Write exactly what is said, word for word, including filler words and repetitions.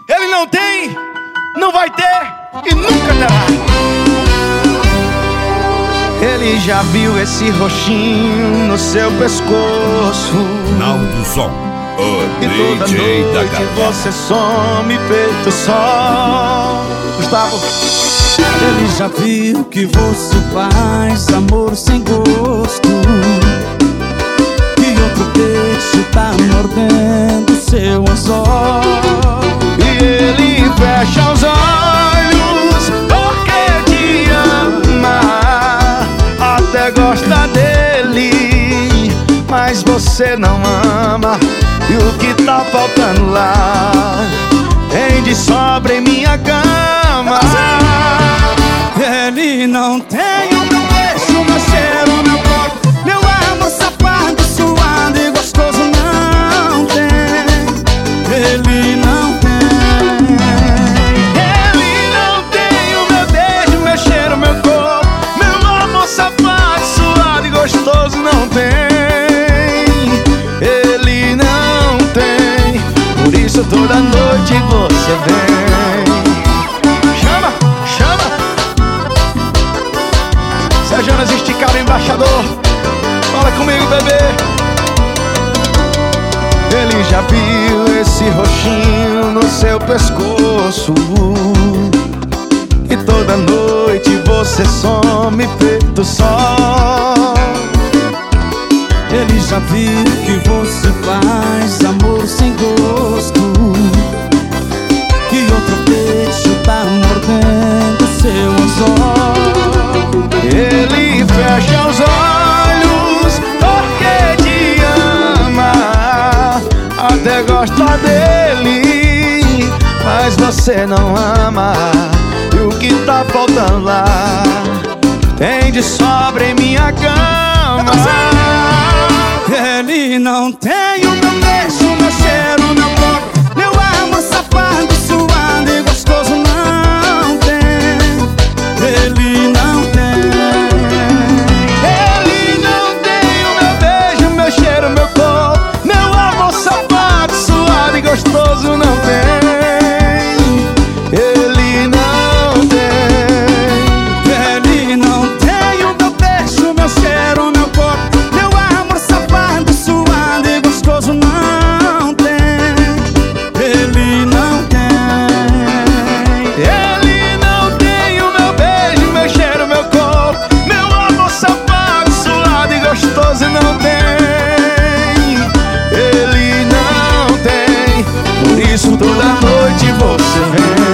Ele não tem, não vai ter e nunca terá. Ele já viu esse roxinho no seu pescoço. Naldo Som, o e toda D J noite da galera. você some feito sol. Gustavo. Ele já viu que você faz amor sem gosto, que outro peixe tá mordendo seu anzol. E ele fecha os olhos porque te ama, até gosta dele, mas você não ama. E o que tá faltando lá tem de sobra em minha cama. Ele não tem o meu beijo, meu cheiro, meu corpo, meu amor safado, suado e gostoso. Não tem. Ele não tem. Ele não tem o meu beijo, meu cheiro, meu corpo, meu amor safado, suado e gostoso. Não tem. Ele não tem. Por isso toda noite você vem. Jonas esticado, embaixador. Fala comigo, bebê. Ele já viu esse roxinho no seu pescoço, e toda noite você some feito sol. Ele já viu que você faz amor sem gosto, que outro peixe tá mordendo seu anzol. Ele fecha os olhos porque te ama, até gosta dele, mas você não ama. E o que tá faltando lá tem de sobra em minha cama. Ele não tem o meu beijo, meu cheiro, meu corpo, meu amor safado, suado e gostoso. Não tem. Ele não tem. Ele não tem o meu beijo, meu cheiro, meu corpo, meu amor safado, suado e gostoso. Não tem. Ele não tem. Ele não tem o meu beijo, meu cheiro, meu corpo, meu amor safado, suado e gostoso. Não tem. Ele não tem. Ele não tem o meu beijo, meu cheiro, meu corpo, meu amor safado, suado e gostoso. Não tem. Ele não tem. Por isso toda noite você vem.